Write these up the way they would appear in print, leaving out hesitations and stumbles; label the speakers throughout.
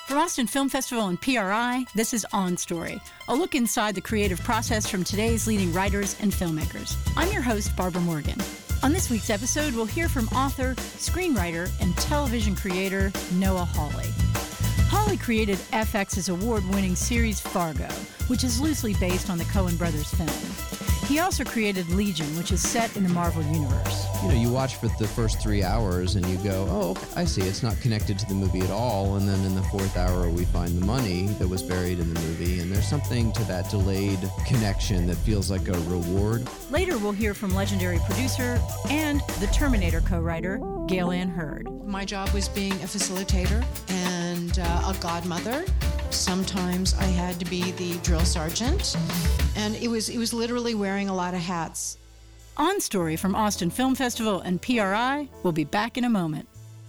Speaker 1: From Austin Film Festival and PRI, this is On Story, a look inside the creative process from today's leading writers and filmmakers. I'm your host, Barbara Morgan. On this week's episode, we'll hear from author, screenwriter, and television creator Noah Hawley. Hawley created FX's award-winning series Fargo, which is loosely based on the Coen brothers film. He also created Legion, which is set in the Marvel Universe.
Speaker 2: You watch for the first 3 hours and you go, oh, I see, it's not connected to the movie at all. And then in the fourth hour, we find the money that was buried in the movie. And there's something to that delayed connection that feels like a reward.
Speaker 1: Later, we'll hear from legendary producer and the Terminator co-writer, Gale Ann Hurd.
Speaker 3: My job was being a facilitator and a godmother. Sometimes I had to be the drill sergeant. And it was literally wearing a lot of hats.
Speaker 1: On Story from Austin Film Festival and PRI. We'll be back in a moment.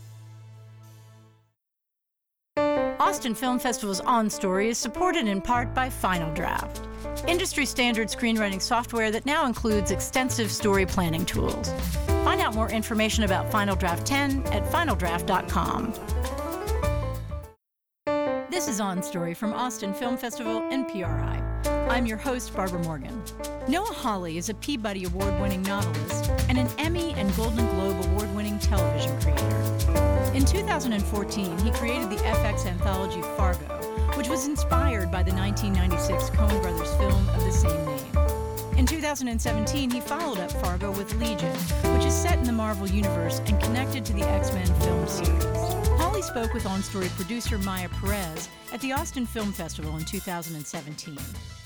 Speaker 1: Austin Film Festival's On Story is supported in part by Final Draft, industry standard screenwriting software that now includes extensive story planning tools. Find out more information about Final Draft 10 at finaldraft.com. This is On Story from Austin Film Festival and PRI. I'm your host, Barbara Morgan. Noah Hawley is a Peabody Award-winning novelist and an Emmy and Golden Globe Award-winning television creator. In 2014, he created the FX anthology Fargo, which was inspired by the 1996 Coen brothers film of the same name. In 2017, he followed up Fargo with Legion, which is set in the Marvel Universe and connected to the X-Men film series. Hawley spoke with On Story producer Maya Perez at the Austin Film Festival in 2017.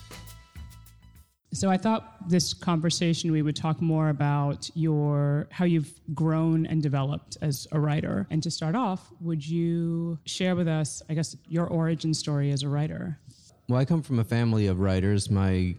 Speaker 4: So I thought this conversation we would talk more about how you've grown and developed as a writer. And to start off, would you share with us, I guess, your origin story as a writer?
Speaker 2: Well, I come from a family of writers. My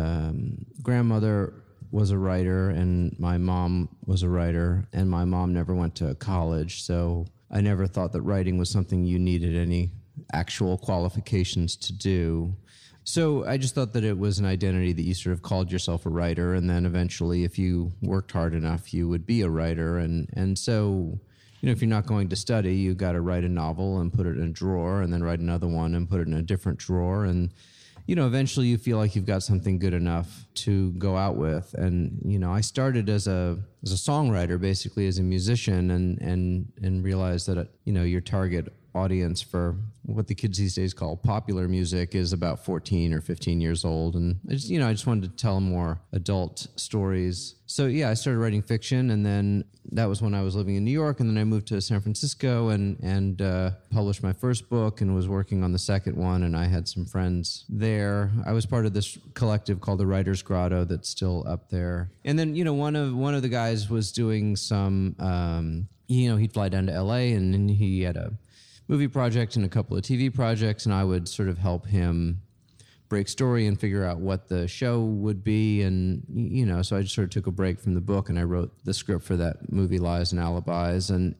Speaker 2: grandmother was a writer and my mom was a writer, and my mom never went to college, so I never thought that writing was something you needed any actual qualifications to do. So I just thought that it was an identity that you sort of called yourself a writer, and then eventually, if you worked hard enough, you would be a writer. And so, if you're not going to study, you got to write a novel and put it in a drawer, and then write another one and put it in a different drawer. And, eventually you feel like you've got something good enough to go out with. And, I started as a songwriter, basically as a musician, and realized that, your target audience for what the kids these days call popular music is about 14 or 15 years old. And I just wanted to tell more adult stories. So yeah, I started writing fiction, and then that was when I was living in New York, and then I moved to San Francisco and published my first book and was working on the second one, and I had some friends there. I was part of this collective called the Writers Grotto that's still up there. And then, one of the guys was doing some, he'd fly down to LA, and then he had a movie project and a couple of TV projects, and I would sort of help him break story and figure out what the show would be. And, so I just sort of took a break from the book, and I wrote the script for that movie, Lies and Alibis. And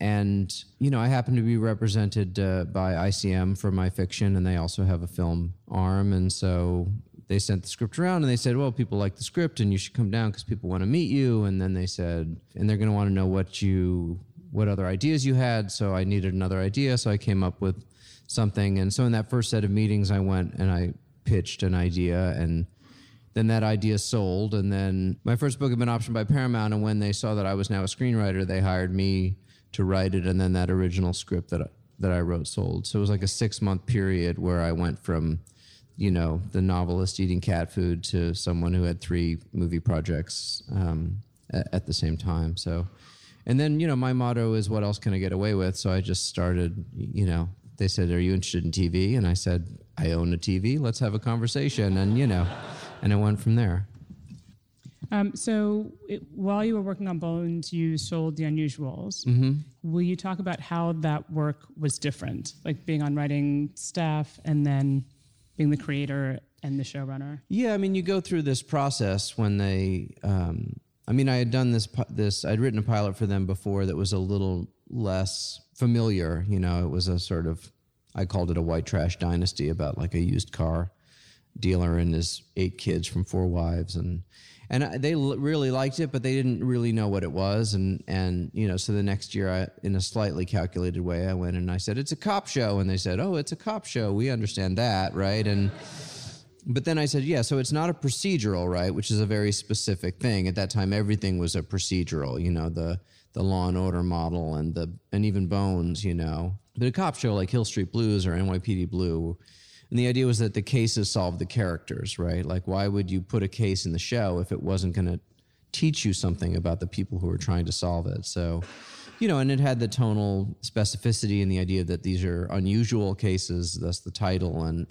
Speaker 2: I happened to be represented by ICM for my fiction, and they also have a film arm. And so they sent the script around, and they said, well, people like the script, and you should come down because people want to meet you. And then they said, and they're going to want to know what other ideas you had. So I needed another idea. So I came up with something. And so in that first set of meetings, I went and I pitched an idea, and then that idea sold. And then my first book had been optioned by Paramount. And when they saw that I was now a screenwriter, they hired me to write it. And then that original script that I wrote sold. So it was like a 6-month period where I went from, the novelist eating cat food to someone who had 3 movie projects at the same time. So, and then, my motto is, what else can I get away with? So I just started, they said, are you interested in TV? And I said, I own a TV. Let's have a conversation. And, and it went from there.
Speaker 4: While you were working on Bones, you sold The Unusuals.
Speaker 2: Mm-hmm.
Speaker 4: Will you talk about how that work was different, like being on writing staff and then being the creator and the showrunner? Yeah,
Speaker 2: you go through this process when they... I had done this. I'd written a pilot for them before that was a little less familiar. It was a sort of, I called it a white trash dynasty about like a used car. dealer and his 8 kids from 4 wives, and they really liked it, but they didn't really know what it was, and so the next year, in a slightly calculated way, I went and I said, it's a cop show, and they said, oh, it's a cop show, we understand that, right? But then I said, yeah, so it's not a procedural, right, which is a very specific thing. At that time, everything was a procedural, the Law and Order model and even Bones, But a cop show like Hill Street Blues or NYPD Blue, and the idea was that the cases solved the characters, right? Like, why would you put a case in the show if it wasn't going to teach you something about the people who were trying to solve it? So, and it had the tonal specificity and the idea that these are unusual cases, thus the title, and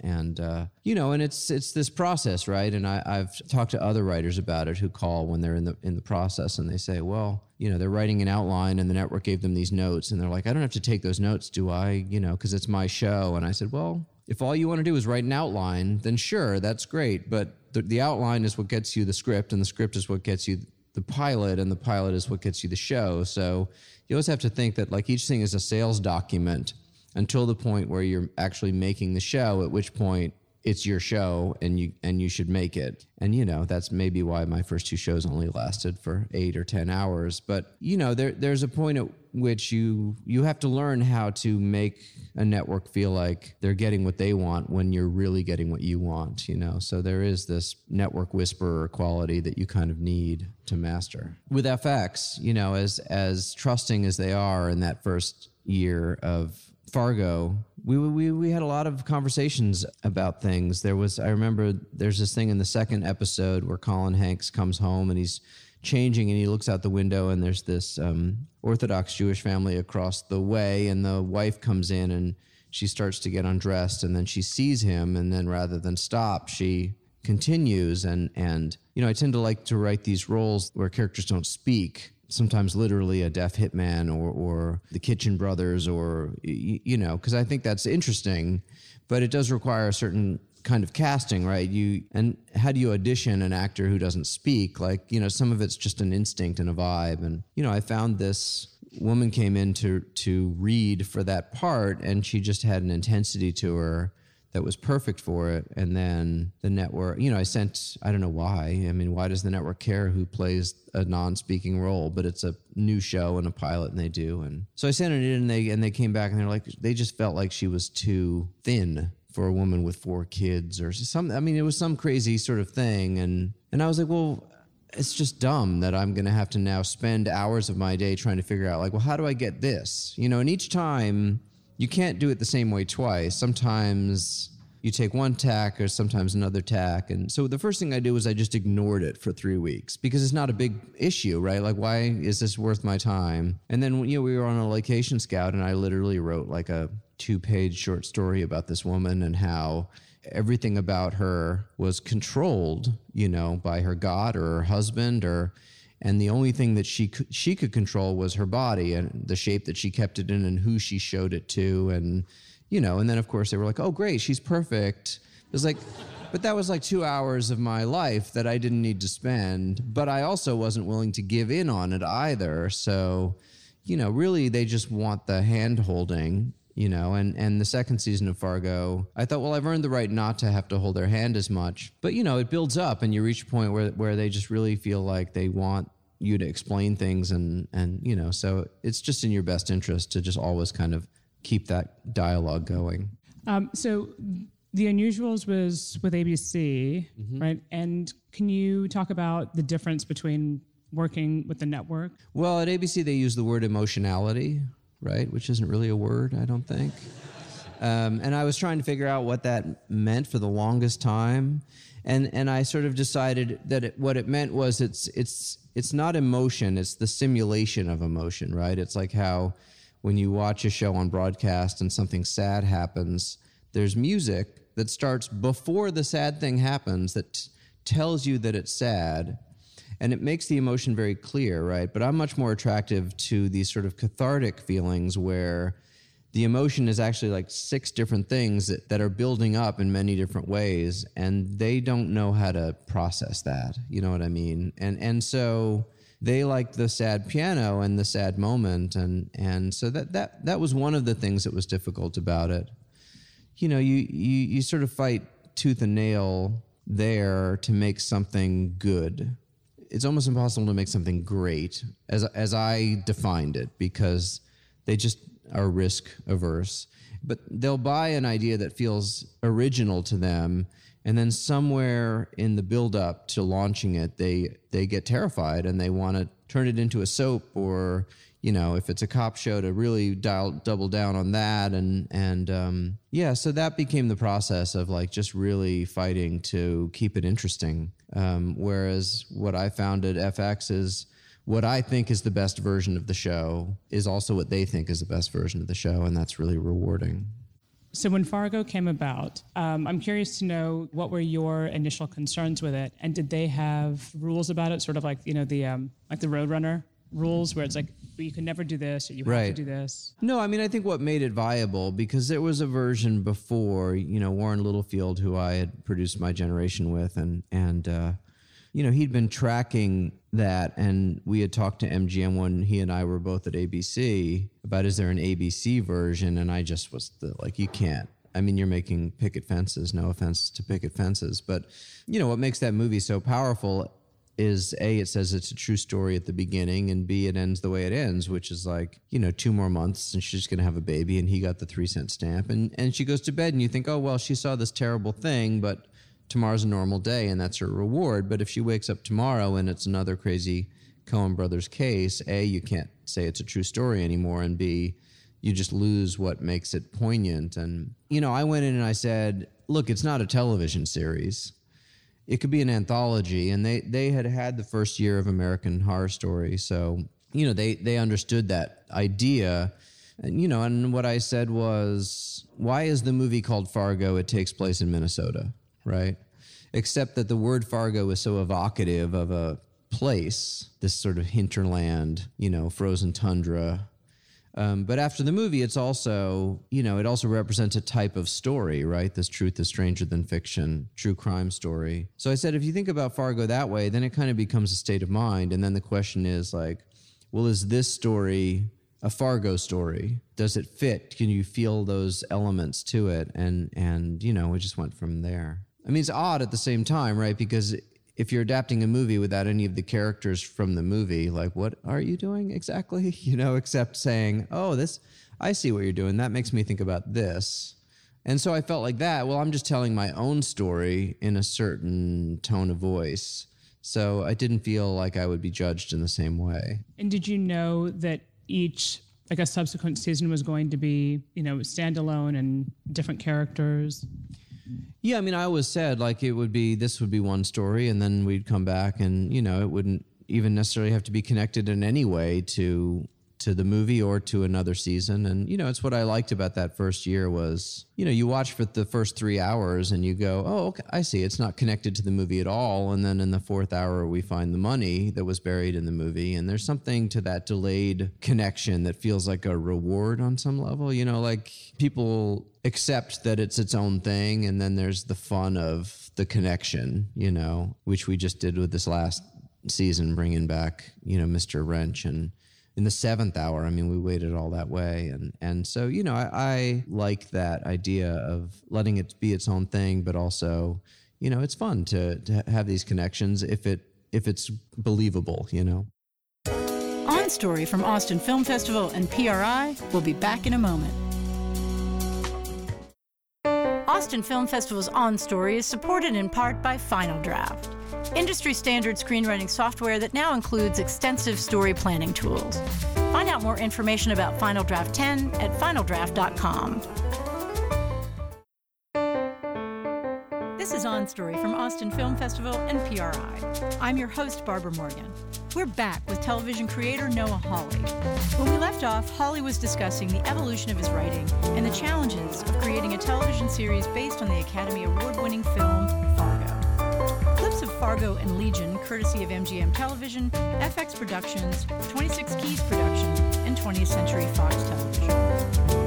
Speaker 2: it's this process, right? And I've talked to other writers about it who call when they're in the process, and they say, well, they're writing an outline and the network gave them these notes, and they're like, I don't have to take those notes, do I? Because it's my show. And I said, well, if all you want to do is write an outline, then sure, that's great. But the outline is what gets you the script, and the script is what gets you the pilot, and the pilot is what gets you the show. So you always have to think that like each thing is a sales document until the point where you're actually making the show, at which point it's your show and you should make it. And that's maybe why my first 2 shows only lasted for 8 or 10 hours. But there's a point at which you have to learn how to make a network feel like they're getting what they want when you're really getting what you want, So there is this network whisperer quality that you kind of need to master. With FX, as trusting as they are in that first year of Fargo, we had a lot of conversations about things. I remember there's this thing in the second episode where Colin Hanks comes home and he's changing and he looks out the window and there's this Orthodox Jewish family across the way, and the wife comes in and she starts to get undressed, and then she sees him, and then rather than stop, she continues. And I tend to like to write these roles where characters don't speak. Sometimes literally a deaf hitman or the Kitchen Brothers, or, because I think that's interesting, but it does require a certain kind of casting, right? And how do you audition an actor who doesn't speak? Like, some of it's just an instinct and a vibe. And, I found this woman came in to read for that part, and she just had an intensity to her that was perfect for it. And then the network, I don't know why. I mean, why does the network care who plays a non-speaking role? But it's a new show and a pilot, and they do. And so I sent it in, and they came back, and they're like, they just felt like she was too thin for a woman with 4 kids or something. I mean, it was some crazy sort of thing. And I was like, well, it's just dumb that I'm going to have to now spend hours of my day trying to figure out, like, well, how do I get this? And each time, you can't do it the same way twice. Sometimes you take one tack or sometimes another tack. And so the first thing I did was I just ignored it for 3 weeks because it's not a big issue, right? Like, why is this worth my time? And then, we were on a location scout, and I literally wrote like a 2-page short story about this woman and how everything about her was controlled, by her God or her husband, and the only thing that she could control was her body and the shape that she kept it in and who she showed it to. And, and then of course they were like, oh, great, she's perfect. It was like, but that was like 2 hours of my life that I didn't need to spend, but I also wasn't willing to give in on it either. So, really they just want the hand holding. And the second season of Fargo, I thought, well, I've earned the right not to have to hold their hand as much. But, it builds up and you reach a point where they just really feel like they want you to explain things. And so it's just in your best interest to just always kind of keep that dialogue going.
Speaker 4: So The Unusuals was with ABC, right? And can you talk about the difference between working with the network?
Speaker 2: Well, at ABC, they use the word emotionality, right? Which isn't really a word, I don't think. And I was trying to figure out what that meant for the longest time. And I sort of decided that what it meant was it's not emotion, it's the simulation of emotion, right? It's like how when you watch a show on broadcast and something sad happens, there's music that starts before the sad thing happens that tells you that it's sad. And it makes the emotion very clear, right? But I'm much more attractive to these sort of cathartic feelings where the emotion is actually like 6 different things that are building up in many different ways, and they don't know how to process that. You know what I mean? And so they like the sad piano and the sad moment, and so that was one of the things that was difficult about it. You know, you sort of fight tooth and nail there to make something good. It's almost impossible to make something great as I defined it, because they just are risk averse. But they'll buy an idea that feels original to them, and then somewhere in the build-up to launching it, they get terrified and they want to turn it into a soap, or if it's a cop show, to really double down on that. And so that became the process of like just really fighting to keep it interesting. Whereas what I found at FX is what I think is the best version of the show is also what they think is the best version of the show, and that's really rewarding.
Speaker 4: So when Fargo came about, I'm curious to know, what were your initial concerns with it, and did they have rules about it, sort of like the Roadrunner rules, where it's like, you can never do this, or you have to do this? No,
Speaker 2: I mean, I think what made it viable, because there was a version before, Warren Littlefield, who I had produced My Generation with, and he'd been tracking that, and we had talked to MGM when he and I were both at ABC about, is there an ABC version? And I just was like, you can't. I mean, you're making picket fences, no offense to picket fences, but what makes that movie so powerful is A, it says it's a true story at the beginning, and B, it ends the way it ends, which is like, 2 more months and she's going to have a baby, and he got the 3-cent stamp, and she goes to bed, and you think, oh, well, she saw this terrible thing, but tomorrow's a normal day and that's her reward. But if she wakes up tomorrow and it's another crazy Coen Brothers case, A, you can't say it's a true story anymore, and B, you just lose what makes it poignant. And, I went in and I said, look, it's not a television series. It could be an anthology, and they had the first year of American Horror Story, so they understood that idea, and what I said was, why is the movie called Fargo? It takes place in Minnesota, right? Except that the word Fargo is so evocative of a place, this sort of hinterland, frozen tundra. But after the movie, it's also, it also represents a type of story, right? This truth is stranger than fiction, true crime story. So I said, if you think about Fargo that way, then it kind of becomes a state of mind. And then the question is like, well, is this story a Fargo story? Does it fit? Can you feel those elements to it? And we just went from there. I mean, it's odd at the same time, right? Because if you're adapting a movie without any of the characters from the movie, like, what are you doing exactly? Except saying, oh, I see what you're doing. That makes me think about this. And so I felt like that. Well, I'm just telling my own story in a certain tone of voice. So I didn't feel like I would be judged in the same way.
Speaker 4: And did you know that each, like a subsequent season, was going to be, standalone and different characters?
Speaker 2: Yeah, I mean, I always said, like, this would be one story, and then we'd come back, and, it wouldn't even necessarily have to be connected in any way to the movie or to another season. And, it's what I liked about that first year was, you watch for the first 3 hours and you go, oh, okay, I see. It's not connected to the movie at all. And then in the 4th hour, we find the money that was buried in the movie. And there's something to that delayed connection that feels like a reward on some level. Like people accept that it's its own thing. And then there's the fun of the connection, which we just did with this last season, bringing back, Mr. Wrench. And in the 7th hour, I mean, we waited all that way. And so, I like that idea of letting it be its own thing, but also, it's fun to have these connections if it's believable,
Speaker 1: On Story from Austin Film Festival and PRI will be back in a moment. Austin Film Festival's On Story is supported in part by Final Draft, industry-standard screenwriting software that now includes extensive story planning tools. Find out more information about Final Draft 10 at finaldraft.com. This is On Story from Austin Film Festival and PRI. I'm your host, Barbara Morgan. We're back with television creator Noah Hawley. When we left off, Hawley was discussing the evolution of his writing and the challenges of creating a television series based on the Academy Award-winning film Fargo. Clips of Fargo and Legion, courtesy of MGM Television, FX Productions, 26 Keys Productions, and 20th Century Fox Television.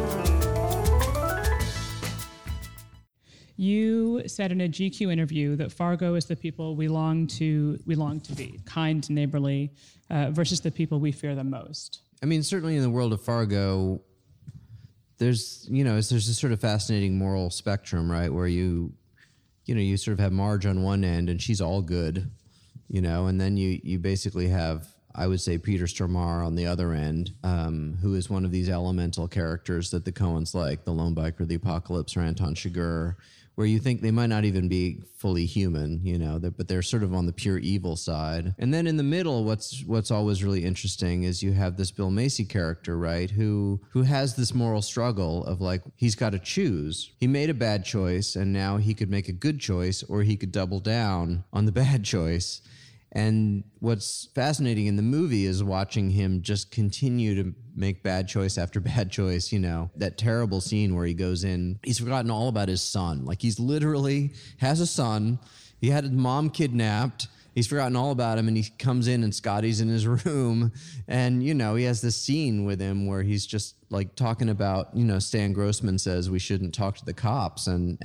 Speaker 4: You said in a GQ interview that Fargo is the people we long to be, kind, neighborly, versus the people we fear the most.
Speaker 2: I mean, certainly in the world of Fargo, there's a sort of fascinating moral spectrum, right, where you you sort of have Marge on one end and she's all good, and then you basically have, I would say, Peter Stormare on the other end, who is one of these elemental characters that the Coens like, the Lone Biker, the Apocalypse, or Anton Chigurh, where you think they might not even be fully human, but they're sort of on the pure evil side. And then in the middle, what's always really interesting is you have this Bill Macy character, right, who has this moral struggle of like, he's got to choose. He made a bad choice, and now he could make a good choice, or he could double down on the bad choice. And what's fascinating in the movie is watching him just continue to make bad choice after bad choice. That terrible scene where he goes in, he's forgotten all about his son. Like, he's literally has a son. He had his mom kidnapped. He's forgotten all about him, and he comes in and Scotty's in his room. And, he has this scene with him where he's just like talking about, Stan Grossman says we shouldn't talk to the cops. And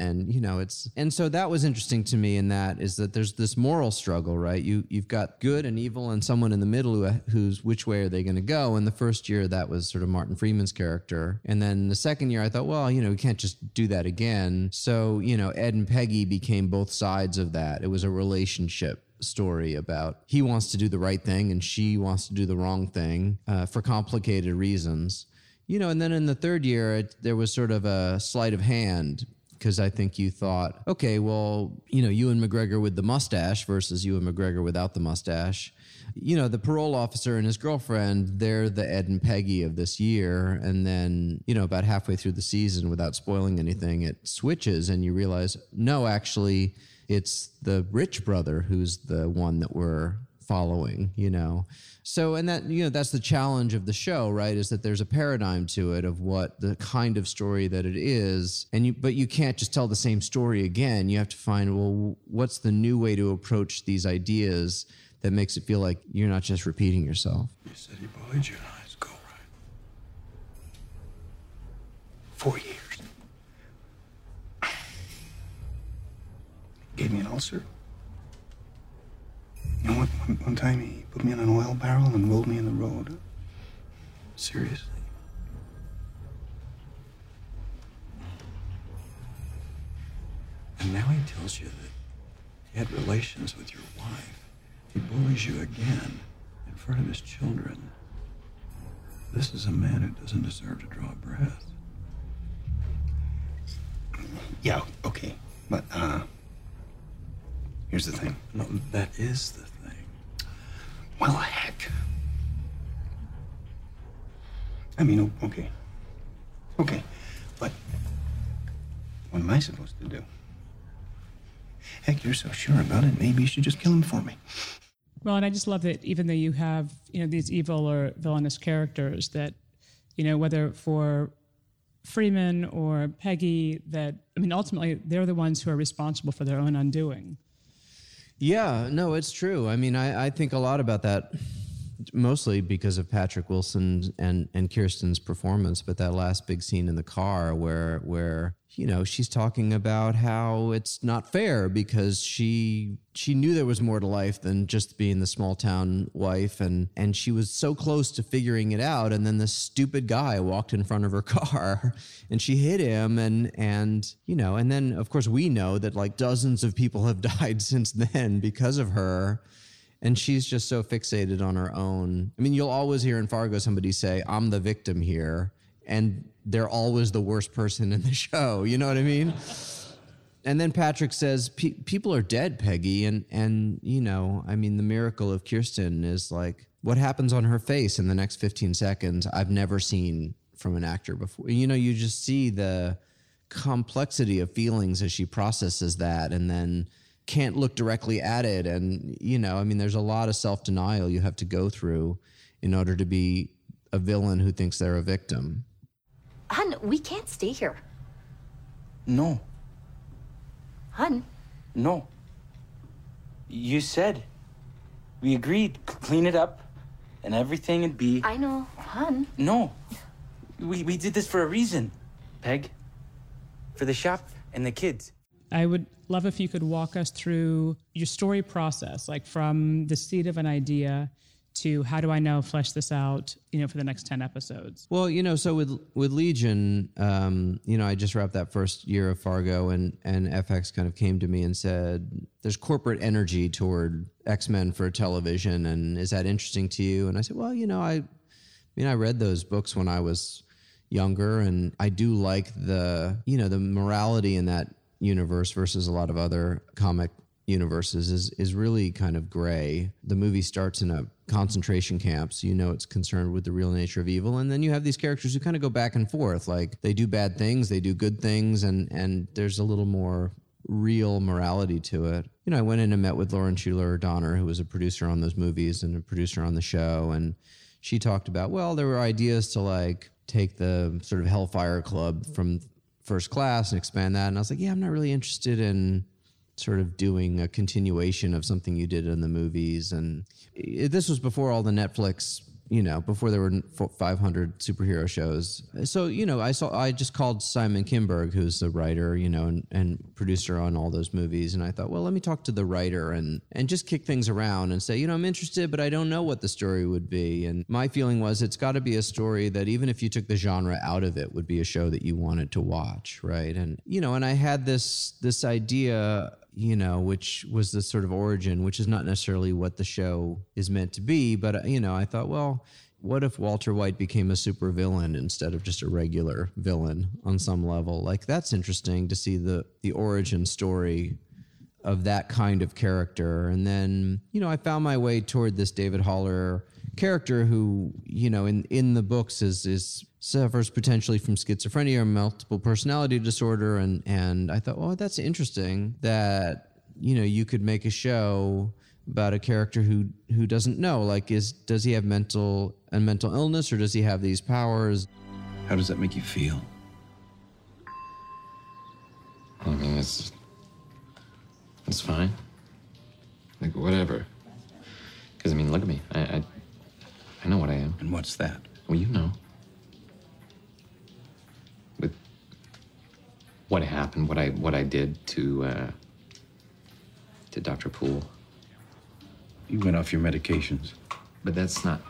Speaker 2: so that was interesting to me, in that is that there's this moral struggle, right? You've got good and evil and someone in the middle who's which way are they going to go? And the first year that was sort of Martin Freeman's character. And then the second year I thought, well, we can't just do that again. So, Ed and Peggy became both sides of that. It was a relationship story about he wants to do the right thing and she wants to do the wrong thing for complicated reasons. And then in the third year, there was sort of a sleight of hand, because I think you thought, okay, well, Ewan McGregor with the mustache versus Ewan McGregor without the mustache. The parole officer and his girlfriend, they're the Ed and Peggy of this year. And then, about halfway through the season, without spoiling anything, it switches and you realize, no, actually, it's the rich brother who's the one that we're following, So, and that, that's the challenge of the show, right? Is that there's a paradigm to it of what the kind of story that it is. But you can't just tell the same story again. You have to find, well, what's the new way to approach these ideas that makes it feel like you're not just repeating yourself.
Speaker 5: You said he bullied you in high school, right? 4 years. Gave me an ulcer. One time he put me in an oil barrel and rolled me in the road. Seriously. And now he tells you that he had relations with your wife. He bullies you again in front of his children. This is a man who doesn't deserve to draw a breath. Yeah, okay. But, here's the thing. No, that is the thing. Well, heck. I mean, okay. Okay. But what am I supposed to do? Heck, you're so sure about it. Maybe you should just kill him for me.
Speaker 4: Well, and I just love that even though you have, these evil or villainous characters that, whether for Freeman or Peggy, that, ultimately they're the ones who are responsible for their own undoing.
Speaker 2: Yeah, no, it's true. I think a lot about that, mostly because of Patrick Wilson and Kirsten's performance, but that last big scene in the car where she's talking about how it's not fair because she knew there was more to life than just being the small town wife, and she was so close to figuring it out, and then this stupid guy walked in front of her car and she hit him, and then of course we know that like dozens of people have died since then because of her. And she's just so fixated on her own. You'll always hear in Fargo somebody say, I'm the victim here. And they're always the worst person in the show. You know what I mean? And then Patrick says, people are dead, Peggy. And the miracle of Kirsten is like what happens on her face in the next 15 seconds I've never seen from an actor before. You just see the complexity of feelings as she processes that and then can't look directly at it. And, there's a lot of self-denial you have to go through in order to be a villain who thinks they're a victim.
Speaker 6: Hun, we can't stay here.
Speaker 7: No.
Speaker 6: Hun?
Speaker 7: No. You said. We agreed. Clean it up and everything would be...
Speaker 6: I know, Hun.
Speaker 7: No. We did this for a reason. Peg. For the shop and the kids.
Speaker 4: I would love if you could walk us through your story process, like from the seed of an idea to how do I now flesh this out, for the next 10 episodes?
Speaker 2: Well, so with Legion, I just wrapped that first year of Fargo, and FX kind of came to me and said, there's corporate energy toward X-Men for television, and is that interesting to you? And I said, well, I read those books when I was younger, and I do like the morality in that universe versus a lot of other comic universes is really kind of gray. The movie starts in a concentration camp, so it's concerned with the real nature of evil, and then you have these characters who kind of go back and forth, like they do bad things, they do good things, and there's a little more real morality to it. I went in and met with Lauren Schuler Donner, who was a producer on those movies and a producer on the show, and she talked about, well, there were ideas to like take the sort of Hellfire Club from First Class and expand that, and I was like, yeah, I'm not really interested in sort of doing a continuation of something you did in the movies. And this was before all the Netflix, before there were 500 superhero shows. So, I just called Simon Kinberg, who's a writer, and producer on all those movies. And I thought, well, let me talk to the writer and just kick things around and say, I'm interested, but I don't know what the story would be. And my feeling was it's got to be a story that even if you took the genre out of it, would be a show that you wanted to watch, right? And, and I had this idea, which was the sort of origin, which is not necessarily what the show is meant to be. But, I thought, well, what if Walter White became a supervillain instead of just a regular villain on some level? Like, that's interesting to see the origin story of that kind of character. And then, I found my way toward this David Haller character who, in the books suffers potentially from schizophrenia or multiple personality disorder. And I thought, well, that's interesting that, you could make a show about a character who doesn't know, like, does he have mental illness or does he have these powers?
Speaker 5: How does that make you feel?
Speaker 8: I mean, it's fine. Like, whatever. Because, look at me. I know what I am.
Speaker 5: And what's that?
Speaker 8: Well, you know. With what happened, what I did to Dr. Poole.
Speaker 5: You went off your medications.
Speaker 8: But that's not...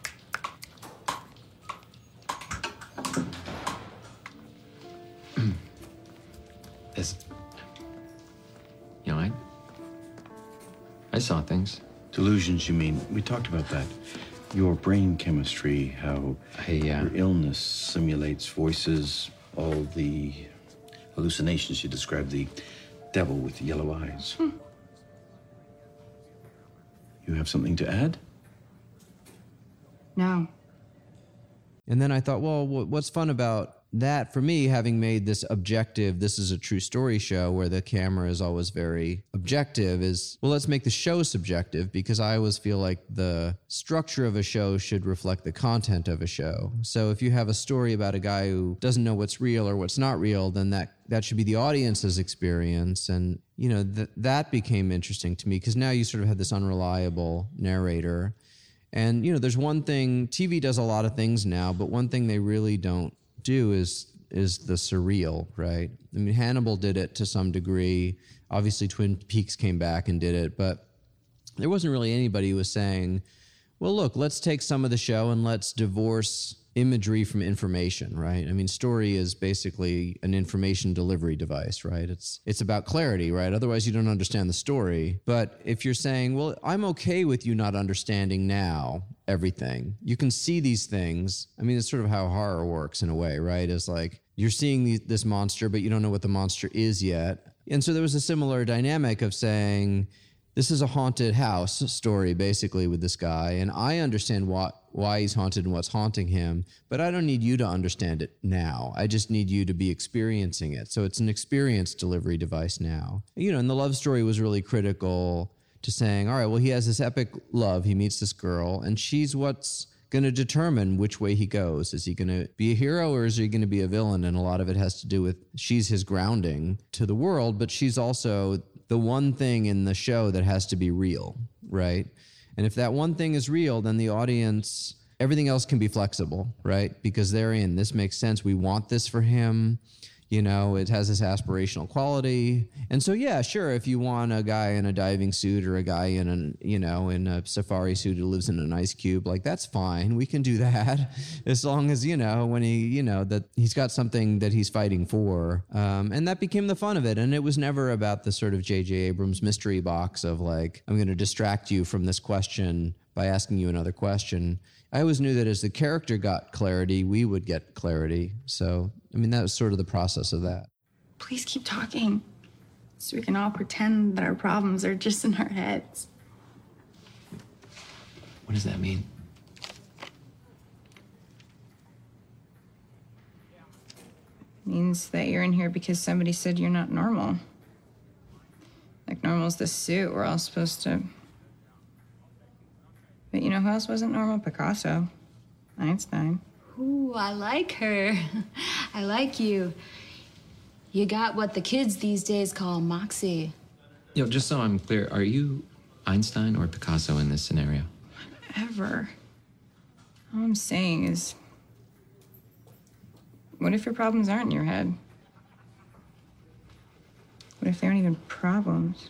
Speaker 8: This... I saw things.
Speaker 5: Delusions, you mean? We talked about that. Your brain chemistry, how your illness simulates voices, all the hallucinations. You described the devil with the yellow eyes. You have something to add?
Speaker 3: No.
Speaker 2: And then I thought, well, what's fun about that for me, having made this objective, this is a true story show where the camera is always very objective, is, well, let's make the show subjective, because I always feel like the structure of a show should reflect the content of a show. So if you have a story about a guy who doesn't know what's real or what's not real, then that should be the audience's experience. And, that became interesting to me, because now you sort of have this unreliable narrator. And, there's one thing, TV does a lot of things now, but one thing they really don't do is the surreal, right? I mean, Hannibal did it to some degree. Obviously, Twin Peaks came back and did it, but there wasn't really anybody who was saying, well, look, let's take some of the show and let's divorce imagery from information, right? I mean, story is basically an information delivery device, right? It's about clarity, right? Otherwise, you don't understand the story. But if you're saying, well, I'm okay with you not understanding now everything. You can see these things. I mean, it's sort of how horror works in a way, right? It's like you're seeing this monster, but you don't know what the monster is yet. And so there was a similar dynamic of saying, this is a haunted house story, basically, with this guy, and I understand why he's haunted and what's haunting him, but I don't need you to understand it now. I just need you to be experiencing it. So it's an experience delivery device now. And the love story was really critical to saying, all right, well, he has this epic love. He meets this girl, and she's what's going to determine which way he goes. Is he going to be a hero or is he going to be a villain? And a lot of it has to do with she's his grounding to the world, but she's also the one thing in the show that has to be real, right? And if that one thing is real, then the audience, everything else can be flexible, right? Because they're in, this makes sense. We want this for him. You know, it has this aspirational quality. And so, yeah, sure, if you want a guy in a diving suit or a guy in a safari suit who lives in an ice cube, like, that's fine. We can do that as long as, when he, that he's got something that he's fighting for. And that became the fun of it. And it was never about the sort of J.J. Abrams mystery box of like, I'm going to distract you from this question by asking you another question. I always knew that as the character got clarity, we would get clarity. So, that was sort of the process of that.
Speaker 9: Please keep talking so we can all pretend that our problems are just in our heads.
Speaker 8: What does that mean?
Speaker 9: It means that you're in here because somebody said you're not normal. Like, normal's the suit we're all supposed to... But you know who else wasn't normal? Picasso. Einstein.
Speaker 10: Ooh, I like her. I like you. You got what the kids these days call moxie.
Speaker 8: Just so I'm clear, are you Einstein or Picasso in this scenario?
Speaker 9: Whatever. All I'm saying is, what if your problems aren't in your head? What if they aren't even problems?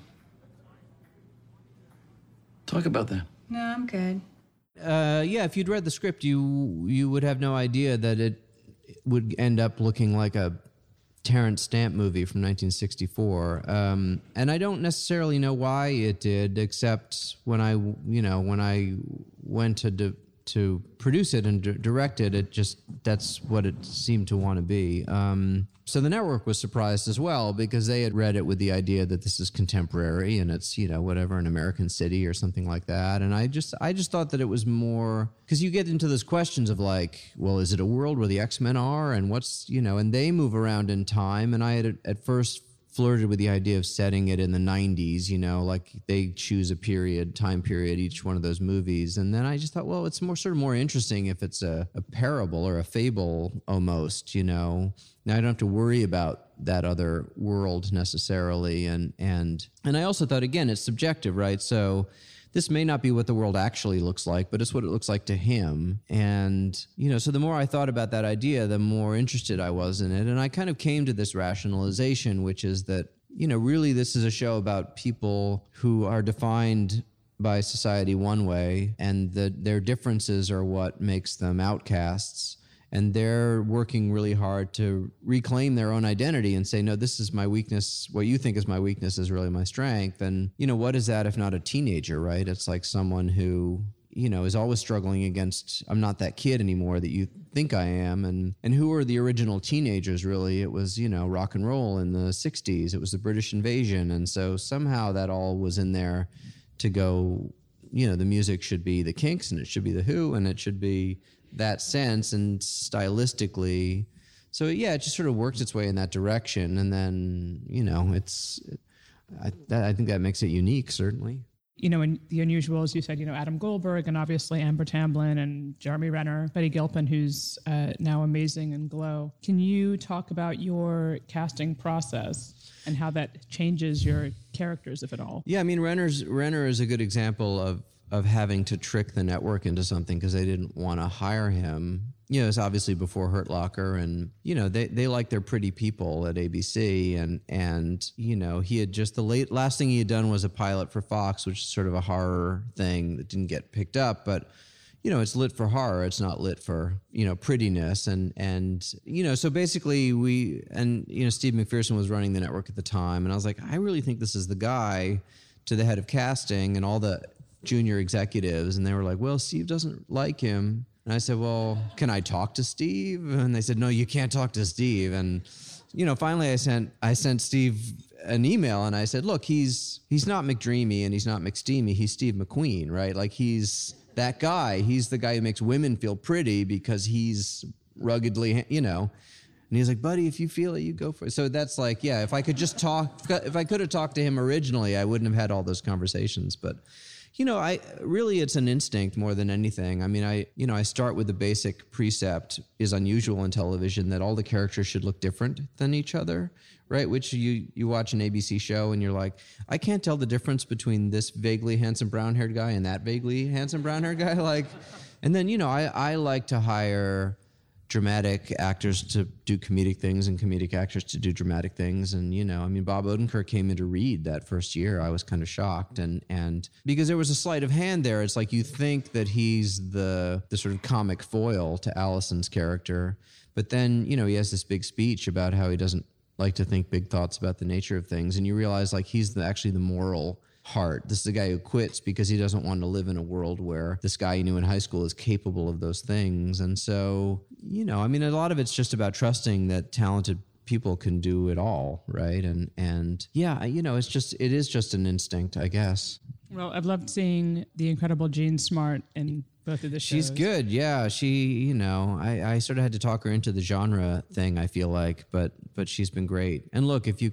Speaker 5: Talk about that.
Speaker 9: No, I'm good.
Speaker 2: If you'd read the script, you would have no idea that it would end up looking like a Terrence Stamp movie from 1964. And I don't necessarily know why it did, except when I went to produce it and direct it, that's what it seemed to want to be. So the network was surprised as well because they had read it with the idea that this is contemporary and it's, whatever, an American city or something like that. And I just thought that it was more, because you get into those questions of like, well, is it a world where the X-Men are and what's, and they move around in time. And I had at first flirted with the idea of setting it in the 90s, like they choose a time period, each one of those movies. And then I just thought, well, it's more interesting if it's a parable or a fable almost, Now I don't have to worry about that other world necessarily. And I also thought, again, it's subjective, right? So this may not be what the world actually looks like, but it's what it looks like to him. And, so the more I thought about that idea, the more interested I was in it. And I kind of came to this rationalization, which is that, really this is a show about people who are defined by society one way, and their differences are what makes them outcasts. And they're working really hard to reclaim their own identity and say, no, this is my weakness. What you think is my weakness is really my strength. And, what is that if not a teenager, right? It's like someone who, is always struggling against, I'm not that kid anymore that you think I am. And who are the original teenagers, really? It was, rock and roll in the 60s. It was the British invasion. And so somehow that all was in there to go, the music should be the Kinks and it should be the Who and it should be that sense and stylistically. So yeah, it just sort of worked its way in that direction. And then, I think that makes it unique, certainly.
Speaker 4: And the unusual, as you said, Adam Goldberg and obviously Amber Tamblyn and Jeremy Renner, Betty Gilpin, who's now amazing in Glow. Can you talk about your casting process and how that changes your characters, if at all? Yeah,
Speaker 2: Renner is a good example of having to trick the network into something because they didn't want to hire him. It's obviously before Hurt Locker, and they like their pretty people at ABC, and he had just last thing he had done was a pilot for Fox, which is sort of a horror thing that didn't get picked up, but it's lit for horror. It's not lit for prettiness, and so basically Steve McPherson was running the network at the time, and I was like, I really think this is the guy, to the head of casting and all the junior executives, and they were like, well, Steve doesn't like him. And I said, well, can I talk to Steve? And they said, no, you can't talk to Steve. And finally I sent Steve an email and I said, look, he's not McDreamy and he's not McSteamy, he's Steve McQueen, right? Like, he's that guy. He's the guy who makes women feel pretty because he's ruggedly, And he's like, buddy, if you feel it, you go for it. So that's like, yeah, if I could have talked to him originally, I wouldn't have had all those conversations. But it's an instinct more than anything. I start with the basic precept is unusual in television that all the characters should look different than each other, right? Which you watch an ABC show and you're like, I can't tell the difference between this vaguely handsome brown-haired guy and that vaguely handsome brown-haired guy. And then, I like to hire dramatic actors to do comedic things and comedic actors to do dramatic things. And, I mean, Bob Odenkirk came in to read that first year. I was kind of shocked. And because there was a sleight of hand there, it's like you think that he's the sort of comic foil to Allison's character. But then, he has this big speech about how he doesn't like to think big thoughts about the nature of things. And you realize like he's actually the moral heart. This is a guy who quits because he doesn't want to live in a world where this guy he knew in high school is capable of those things. And so, I mean, a lot of it's just about trusting that talented people can do it all, right? And yeah, it is just an instinct, I guess.
Speaker 4: Well, I've loved seeing the incredible Jean Smart in both of the shows.
Speaker 2: She's good, yeah. She, I sort of had to talk her into the genre thing, I feel like, but she's been great. And look, if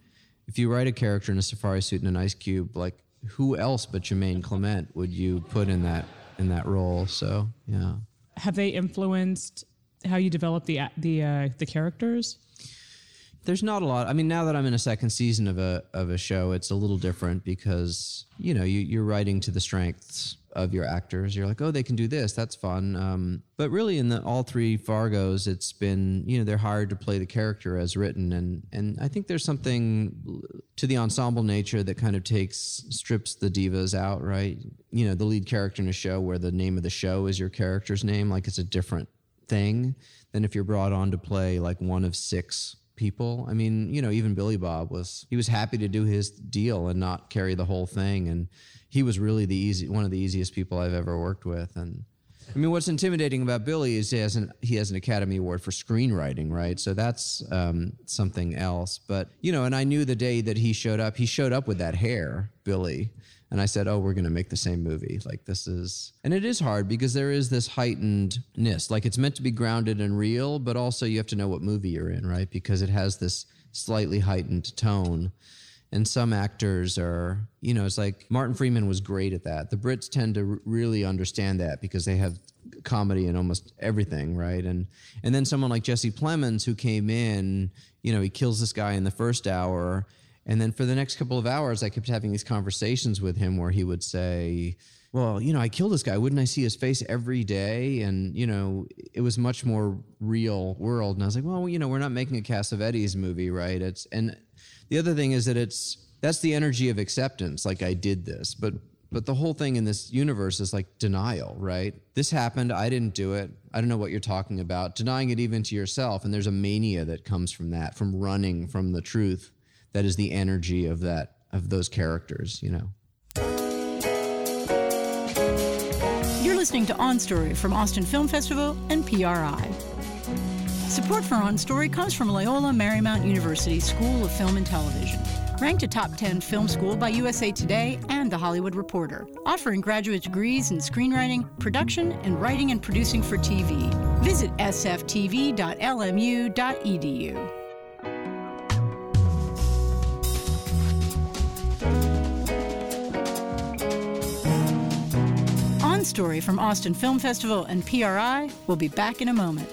Speaker 2: you write a character in a safari suit and an ice cube, like who else but Jermaine Clement would you put in that role? So yeah.
Speaker 4: Have they influenced how you develop the characters?
Speaker 2: There's not a lot. I mean, now that I'm in a second season of a show, it's a little different because you're writing to the strengths of your actors. You're like, oh, they can do this. That's fun. But really, in all three Fargos, it's been they're hired to play the character as written, and I think there's something to the ensemble nature that kind of strips the divas out, right? The lead character in a show where the name of the show is your character's name, like it's a different thing than if you're brought on to play like one of six people. I mean, even Billy Bob was happy to do his deal and not carry the whole thing. And he was really one of the easiest people I've ever worked with. And I mean, what's intimidating about Billy is he has an Academy Award for screenwriting, right? So that's something else. But, and I knew the day that he showed up with that hair, Billy. And I said, oh, we're going to make the same movie. Like and it is hard because there is this heightenedness. Like it's meant to be grounded and real, but also you have to know what movie you're in, right? Because it has this slightly heightened tone. And some actors are, it's like Martin Freeman was great at that. The Brits tend to really understand that because they have comedy in almost everything, right? And then someone like Jesse Plemons who came in, he kills this guy in the first hour. And then for the next couple of hours, I kept having these conversations with him where he would say, well, I killed this guy. Wouldn't I see his face every day? And, it was much more real world. And I was like, well, we're not making a Cassavetes movie, right? And the other thing is that that's the energy of acceptance. Like I did this, but the whole thing in this universe is like denial, right? This happened. I didn't do it. I don't know what you're talking about. Denying it even to yourself. And there's a mania that comes from that, from running from the truth. That is the energy of those characters, You're
Speaker 1: listening to On Story from Austin Film Festival and PRI. Support for On Story comes from Loyola Marymount University School of Film and Television, ranked a top 10 film school by USA Today and The Hollywood Reporter, offering graduate degrees in screenwriting, production, and writing and producing for TV. Visit sftv.lmu.edu. On Story from Austin Film Festival and PRI will be back in a moment.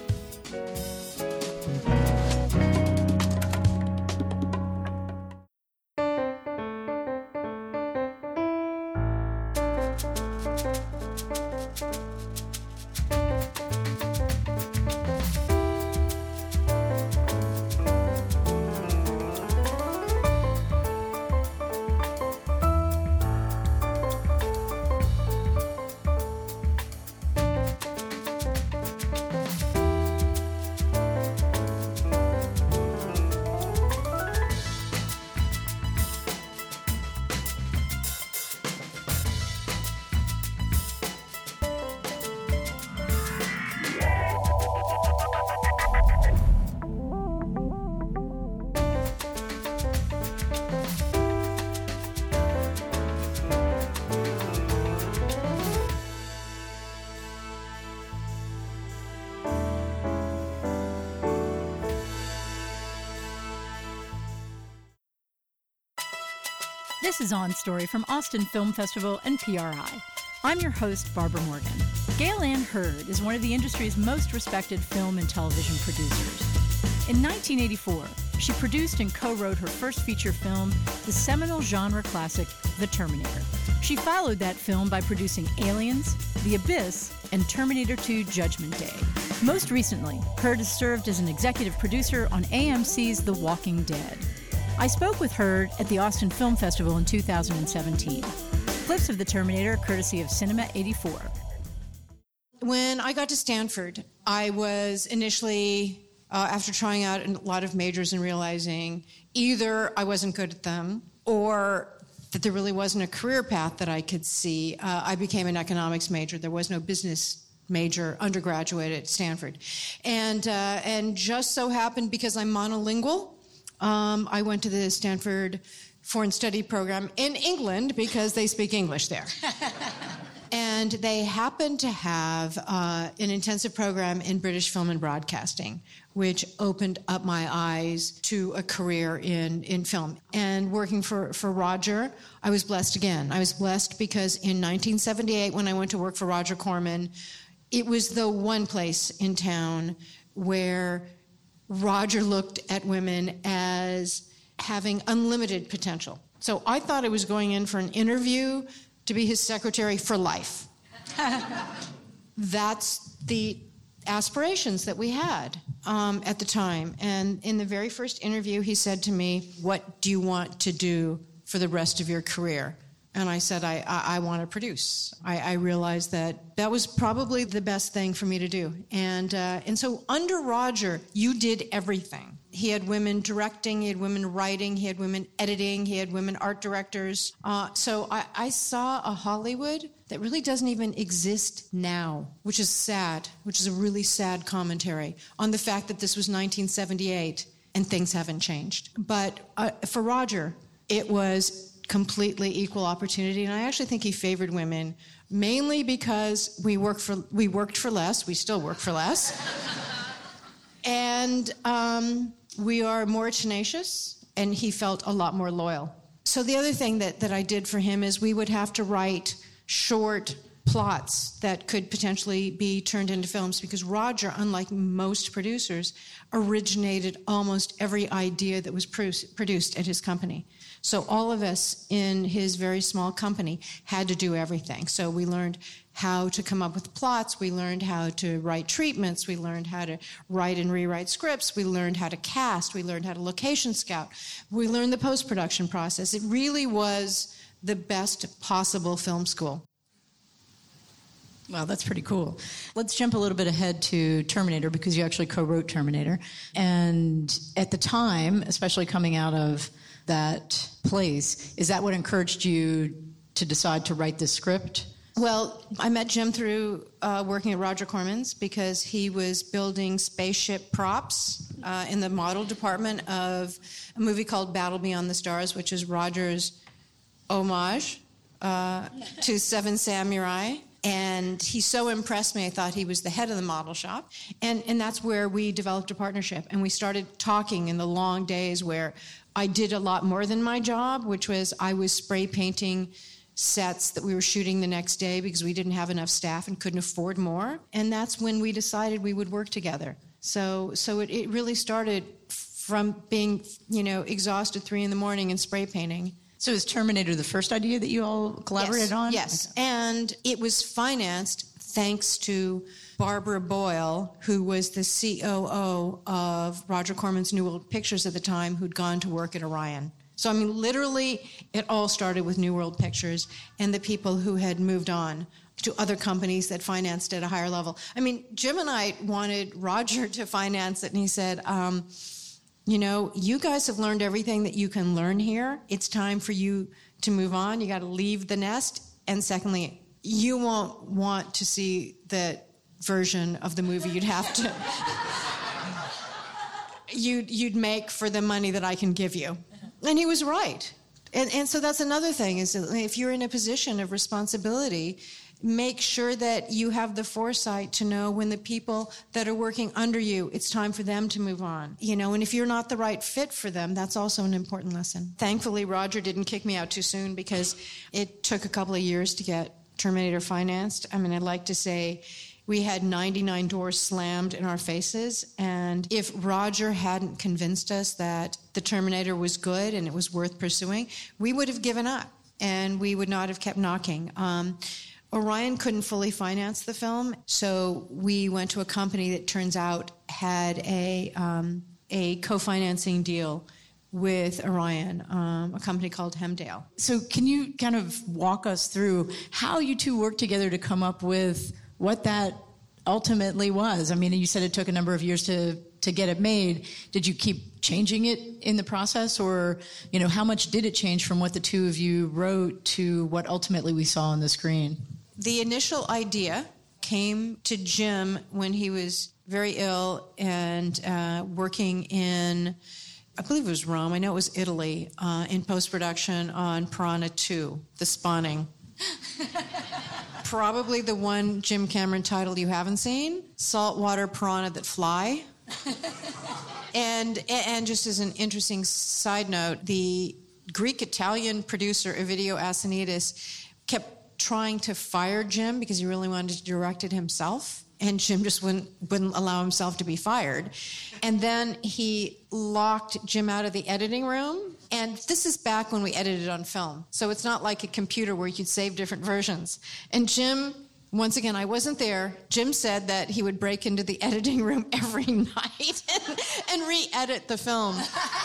Speaker 1: This is On Story from Austin Film Festival and PRI. I'm your host, Barbara Morgan. Gail Ann Hurd is one of the industry's most respected film and television producers. In 1984, she produced and co-wrote her first feature film, the seminal genre classic, The Terminator. She followed that film by producing Aliens, The Abyss, and Terminator 2: Judgment Day. Most recently, Heard has served as an executive producer on AMC's The Walking Dead. I spoke with Heard at the Austin Film Festival in 2017. Clips of The Terminator, courtesy of Cinema 84.
Speaker 3: When I got to Stanford, I was initially, after trying out a lot of majors and realizing either I wasn't good at them or that there really wasn't a career path that I could see, I became an economics major. There was no business major undergraduate at Stanford. And just so happened, because I'm monolingual, I went to the Stanford Foreign Study program in England because they speak English there. And they happened to have an intensive program in British film and broadcasting, which opened up my eyes to a career in film. And working for Roger, I was blessed again. I was blessed because in 1978, when I went to work for Roger Corman, it was the one place in town where Roger looked at women as having unlimited potential. So I thought I was going in for an interview to be his secretary for life. That's the aspirations that we had at the time. And in the very first interview, he said to me, "What do you want to do for the rest of your career?" And I said, I want to produce. I realized that was probably the best thing for me to do. And so under Roger, you did everything. He had women directing, he had women writing, he had women editing, he had women art directors. So I saw a Hollywood that really doesn't even exist now, which is sad, which is a really sad commentary on the fact that this was 1978 and things haven't changed. But for Roger, it was completely equal opportunity, and I actually think he favored women mainly because we worked for less. We still work for less, and we are more tenacious, and he felt a lot more loyal. So the other thing that I did for him is we would have to write short plots that could potentially be turned into films, because Roger, unlike most producers, originated almost every idea that was produced at his company. So all of us in his very small company had to do everything. So we learned how to come up with plots. We learned how to write treatments. We learned how to write and rewrite scripts. We learned how to cast. We learned how to location scout. We learned the post-production process. It really was the best possible film school.
Speaker 1: Wow, that's pretty cool. Let's jump a little bit ahead to Terminator, because you actually co-wrote Terminator. And at the time, especially coming out of that place, is that what encouraged you to decide to write this script?
Speaker 3: Well, I met Jim through working at Roger Corman's, because he was building spaceship props in the model department of a movie called Battle Beyond the Stars, which is Roger's homage to Seven Samurai. And he so impressed me, I thought he was the head of the model shop. And that's where we developed a partnership. And we started talking in the long days where I did a lot more than my job, which was I was spray painting sets that we were shooting the next day because we didn't have enough staff and couldn't afford more. And that's when we decided we would work together. So it really started from being, exhausted 3 a.m. and spray painting.
Speaker 1: So is Terminator the first idea that you all collaborated on?
Speaker 3: Yes, and it was financed thanks to Barbara Boyle, who was the COO of Roger Corman's New World Pictures at the time, who'd gone to work at Orion. So, literally, it all started with New World Pictures and the people who had moved on to other companies that financed at a higher level. Jim and I wanted Roger to finance it, and he said, you guys have learned everything that you can learn here. It's time for you to move on. You got to leave the nest. And secondly, you won't want to see the version of the movie you'd have to you'd make for the money that I can give you. And he was right. And so that's another thing, is if you're in a position of responsibility, make sure that you have the foresight to know when the people that are working under you, it's time for them to move on. And if you're not the right fit for them, that's also an important lesson. Thankfully, Roger didn't kick me out too soon, because it took a couple of years to get Terminator financed. I'd like to say we had 99 doors slammed in our faces. And if Roger hadn't convinced us that the Terminator was good and it was worth pursuing, we would have given up and we would not have kept knocking. Orion couldn't fully finance the film, so we went to a company that turns out had a co-financing deal with Orion, a company called Hemdale.
Speaker 11: So can you kind of walk us through how you two worked together to come up with what that ultimately was? I mean, you said it took a number of years to get it made. Did you keep changing it in the process, or, how much did it change from what the two of you wrote to what ultimately we saw on the screen?
Speaker 3: The initial idea came to Jim when he was very ill and working in, I believe it was Rome, I know it was Italy, in post-production on Piranha 2, The Spawning. Probably the one Jim Cameron title you haven't seen, Saltwater Piranha That Fly. And just as an interesting side note, the Greek-Italian producer, Ovidio Assanidis, kept trying to fire Jim because he really wanted to direct it himself. And Jim just wouldn't allow himself to be fired. And then he locked Jim out of the editing room. And this is back when we edited on film. So it's not like a computer where you could save different versions. And Jim, once again, I wasn't there. Jim said that he would break into the editing room every night and re-edit the film.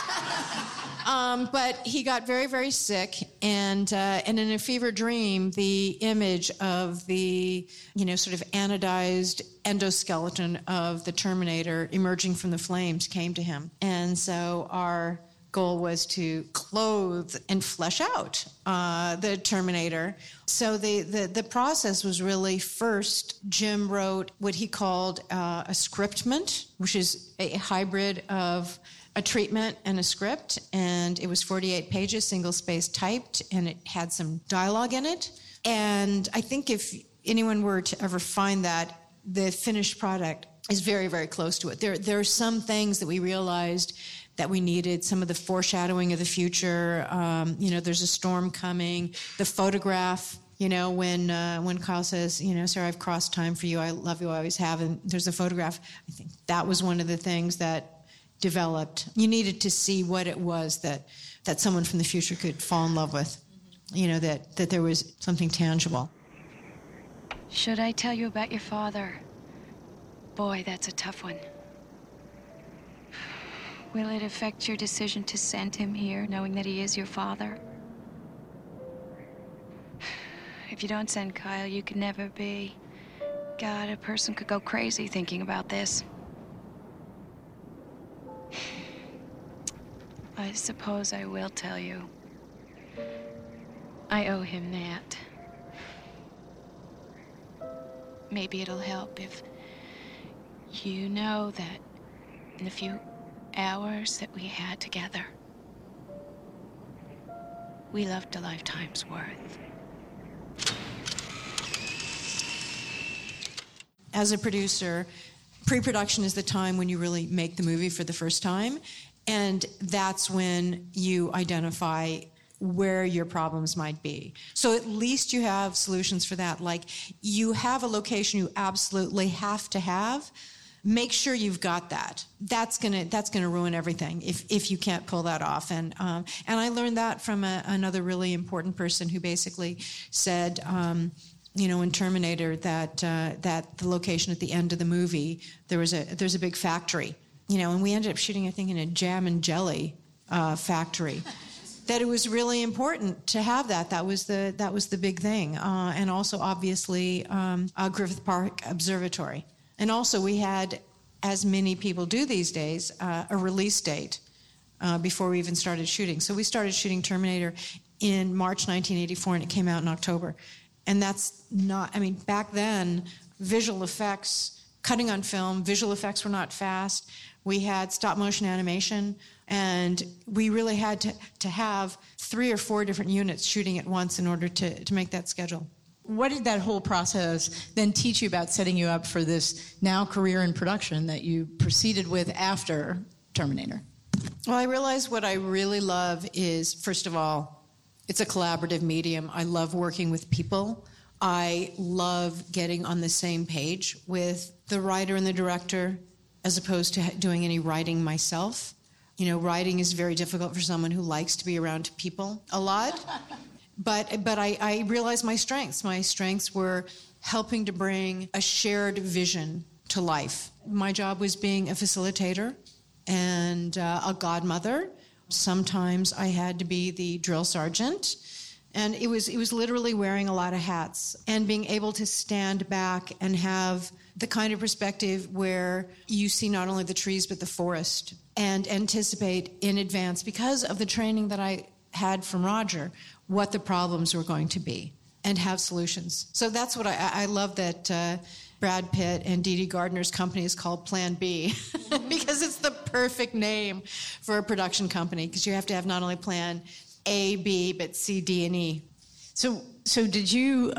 Speaker 3: But he got very, very sick, and in a fever dream, the image of the, sort of anodized endoskeleton of the Terminator emerging from the flames came to him. And so our goal was to clothe and flesh out the Terminator. So the process was really, first, Jim wrote what he called a scriptment, which is a hybrid of a treatment and a script, and it was 48 pages, single-space typed, and it had some dialogue in it. And I think if anyone were to ever find that, the finished product is very, very close to it. There are some things that we realized that we needed, some of the foreshadowing of the future. There's a storm coming. The photograph, when Kyle says, Sarah, I've crossed time for you. I love you, I always have. And there's a photograph. I think that was one of the things that developed. You needed to see what it was that someone from the future could fall in love with. That there was something tangible.
Speaker 12: Should I tell you about your father? Boy, that's a tough one. Will it affect your decision to send him here, knowing that he is your father? If you don't send Kyle, you could never be. God, a person could go crazy thinking about this. I suppose I will tell you. I owe him that. Maybe it'll help if you know that in the few hours that we had together, we loved a lifetime's worth.
Speaker 3: As a producer, pre-production is the time when you really make the movie for the first time, and that's when you identify where your problems might be. So at least you have solutions for that. Like, you have a location you absolutely have to have. Make sure you've got that. That's gonna ruin everything if you can't pull that off. And I learned that from another really important person who basically said, in Terminator, that the location at the end of the movie, there's a big factory, and we ended up shooting, I think, in a jam and jelly factory. That it was really important to have that. That was the big thing, and also obviously Griffith Park Observatory. And also we had, as many people do these days, a release date before we even started shooting. So we started shooting Terminator in March 1984, and it came out in October. And that's not, back then, visual effects, cutting on film, visual effects were not fast. We had stop motion animation, and we really had to have 3 or 4 different units shooting at once in order to make that schedule.
Speaker 11: What did that whole process then teach you about setting you up for this now career in production that you proceeded with after Terminator?
Speaker 3: Well, I realized what I really love is, first of all, it's a collaborative medium. I love working with people. I love getting on the same page with the writer and the director, as opposed to doing any writing myself. Writing is very difficult for someone who likes to be around people a lot. But I realized my strengths. My strengths were helping to bring a shared vision to life. My job was being a facilitator and a godmother. Sometimes I had to be the drill sergeant. And it was literally wearing a lot of hats and being able to stand back and have the kind of perspective where you see not only the trees but the forest and anticipate in advance, because of the training that I had from Roger, what the problems were going to be and have solutions. So that's what I love that Brad Pitt and Dee Dee Gardner's company is called Plan B because it's the perfect name for a production company, because you have to have not only plan A, B, but C, D, and E.
Speaker 11: So did you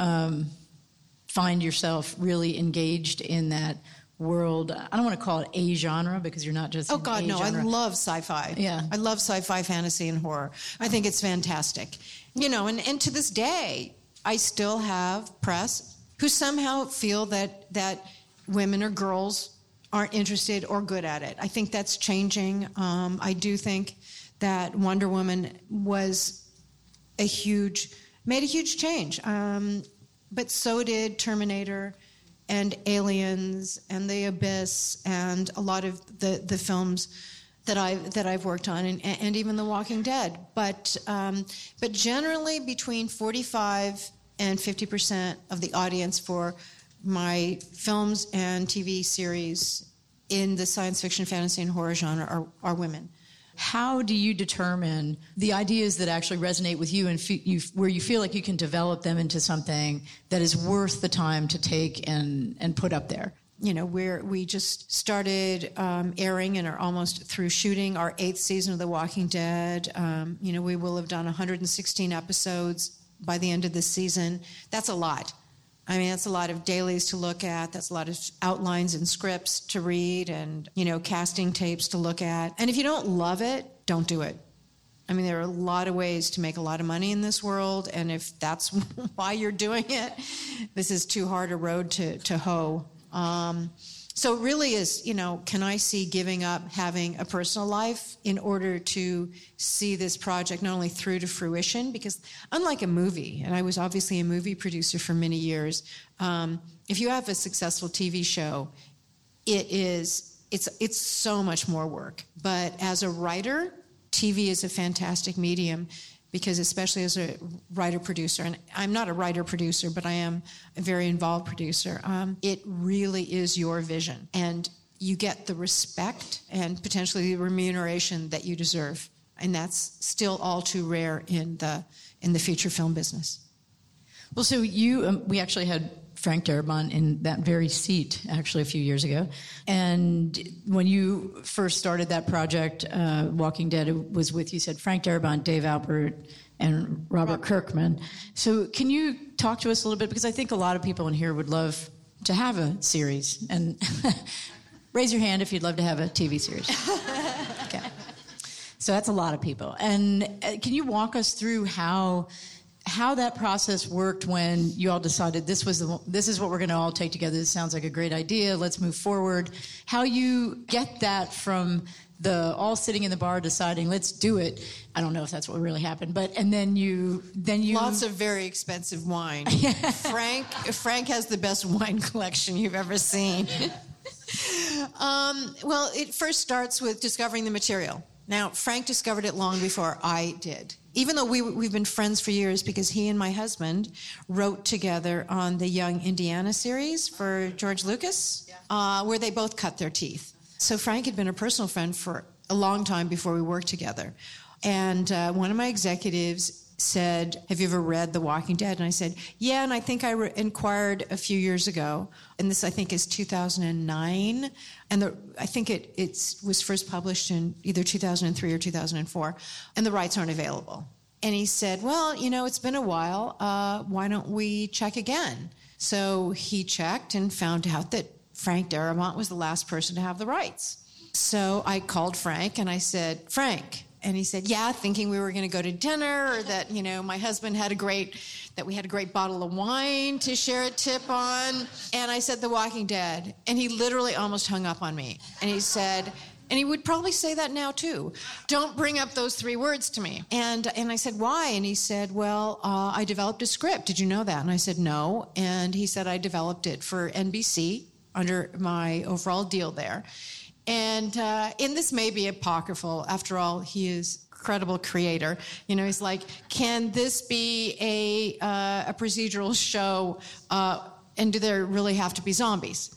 Speaker 11: find yourself really engaged in that world? I don't want to call it a genre because you're not just.
Speaker 3: Oh God, no!
Speaker 11: Genre.
Speaker 3: I love sci-fi.
Speaker 11: Yeah,
Speaker 3: I love sci-fi, fantasy, and horror. I think it's fantastic. You know, and to this day, I still have press who somehow feel that women or girls aren't interested or good at it. I think that's changing. I do think that Wonder Woman made a huge change. But so did Terminator and Aliens and The Abyss and a lot of the films that I've worked on, and even The Walking Dead. But generally between 45 and 50% of the audience for my films and TV series in the science fiction, fantasy, and horror genre are women.
Speaker 11: How do you determine the ideas that actually resonate with you and where you feel like you can develop them into something that is worth the time to take and put up there?
Speaker 3: You know, we just started airing and are almost through shooting our 8th season of The Walking Dead. You know, we will have done 116 episodes by the end of this season. That's a lot. I mean, that's a lot of dailies to look at. That's a lot of outlines and scripts to read and, you know, casting tapes to look at. And if you don't love it, don't do it. I mean, there are a lot of ways to make a lot of money in this world. And if that's why you're doing it, this is too hard a road to hoe. So it really is, you know, can I see giving up having a personal life in order to see this project not only through to fruition? Because unlike a movie, and I was obviously a movie producer for many years, if you have a successful TV show, it's so much more work. But as a writer, TV is a fantastic medium, because especially as a writer-producer, and I'm not a writer-producer, but I am a very involved producer, it really is your vision. And you get the respect and potentially the remuneration that you deserve. And that's still all too rare in the feature film business.
Speaker 11: Well, so we actually had Frank Darabont in that very seat actually a few years ago. And when you first started that project, Walking Dead, it was with, you said, Frank Darabont, Dave Albert, and Robert Kirkman. So can you talk to us a little bit? Because I think a lot of people in here would love to have a series. And raise your hand if you'd love to have a TV series. Okay. So that's a lot of people. And can you walk us through how that process worked when you all decided this is what we're going to all take together. This sounds like a great idea. Let's move forward. How you get that from the all sitting in the bar deciding let's do it. I don't know if that's what really happened, but and then you
Speaker 3: lots of very expensive wine. Frank has the best wine collection you've ever seen. Well, it first starts with discovering the material. Now, Frank discovered it long before I did. Even though we've been friends for years, because he and my husband wrote together on the Young Indiana series for George Lucas, where they both cut their teeth. So Frank had been a personal friend for a long time before we worked together. And one of my executives said, have you ever read The Walking Dead? And I said, yeah, and I think I inquired a few years ago. And this, I think, is 2009. And I think it was first published in either 2003 or 2004. And the rights aren't available. And he said, well, you know, it's been a while. Why don't we check again? So he checked and found out that Frank Darabont was the last person to have the rights. So I called Frank and I said, Frank. And he said, yeah, thinking we were going to go to dinner, or that, you know, my husband we had a great bottle of wine to share a tip on. And I said, The Walking Dead. And he literally almost hung up on me. And he said, And he would probably say that now too. Don't bring up those 3 words to me. And I said, why? And he said, well, I developed a script. Did you know that? And I said, no. And he said, I developed it for NBC under my overall deal there. And this may be apocryphal. After all, he is a credible creator. You know, he's like, can this be a procedural show? And do there really have to be zombies?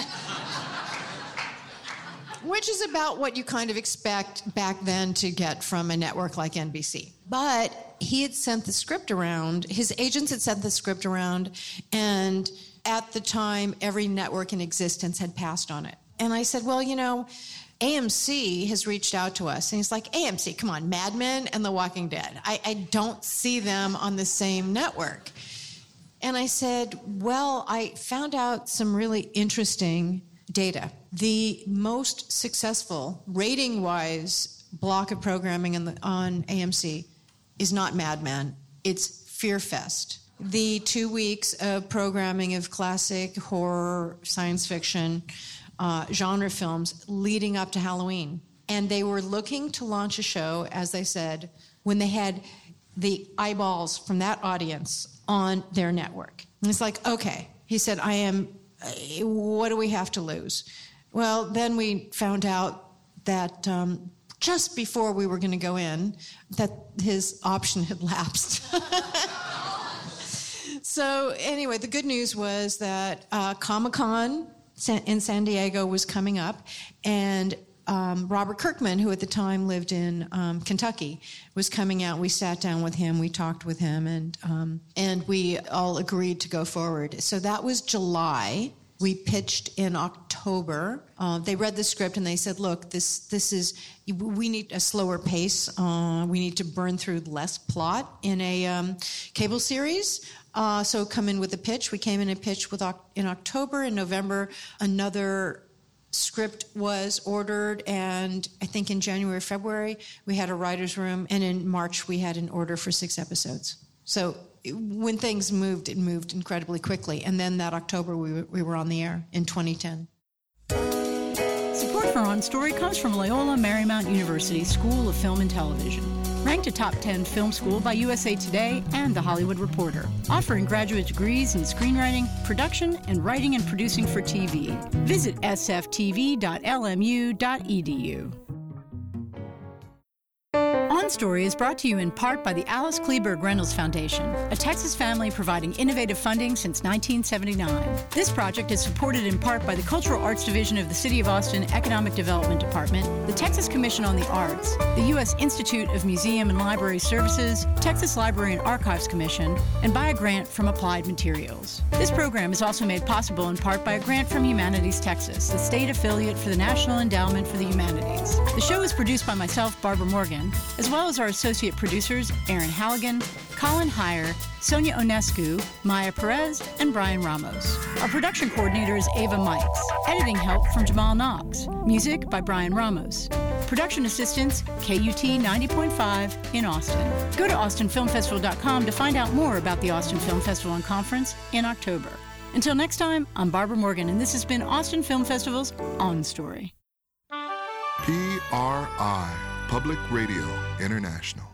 Speaker 3: Which is about what you kind of expect back then to get from a network like NBC. But he had sent the script around, his agents had sent the script around, and at the time, every network in existence had passed on it. And I said, well, you know, AMC has reached out to us. And he's like, AMC, come on, Mad Men and The Walking Dead. I don't see them on the same network. And I said, well, I found out some really interesting data. The most successful, rating-wise, block of programming on AMC is not Mad Men. It's Fear Fest. The 2 weeks of programming of classic horror, science fiction, genre films leading up to Halloween. And they were looking to launch a show, as they said, when they had the eyeballs from that audience on their network. And it's like, okay. He said, what do we have to lose? Well, then we found out that just before we were going to go in, that his option had lapsed. So anyway, the good news was that Comic-Con in San Diego was coming up, and Robert Kirkman, who at the time lived in Kentucky, was coming out. We sat down with him, we talked with him, and we all agreed to go forward. So that was July. We pitched in October. They read the script and they said, look, this is, we need a slower pace. We need to burn through less plot in a cable series. So come in with a pitch. We came in and pitched in October. In November, another script was ordered, and I think in January, February, we had a writer's room, and in March, we had an order for 6 episodes. So when things moved, it moved incredibly quickly. And then that October, we were on the air in 2010.
Speaker 1: Support for On Story comes from Loyola Marymount University School of Film and Television. Ranked a top 10 film school by USA Today and The Hollywood Reporter. Offering graduate degrees in screenwriting, production, and writing and producing for TV. Visit sftv.lmu.edu. On Story is brought to you in part by the Alice Kleberg Reynolds Foundation, a Texas family providing innovative funding since 1979. This project is supported in part by the Cultural Arts Division of the City of Austin Economic Development Department, the Texas Commission on the Arts, the U.S. Institute of Museum and Library Services, Texas Library and Archives Commission, and by a grant from Applied Materials. This program is also made possible in part by a grant from Humanities Texas, the state affiliate for the National Endowment for the Humanities. The show is produced by myself, Barbara Morgan, as well as our associate producers, Aaron Halligan, Colin Heyer, Sonia Onescu, Maya Perez, and Brian Ramos. Our production coordinator is Ava Mikes. Editing help from Jamal Knox. Music by Brian Ramos. Production assistance, KUT 90.5 in Austin. Go to austinfilmfestival.com to find out more about the Austin Film Festival and Conference in October. Until next time, I'm Barbara Morgan, and this has been Austin Film Festival's On Story.
Speaker 13: PRI, Public Radio International.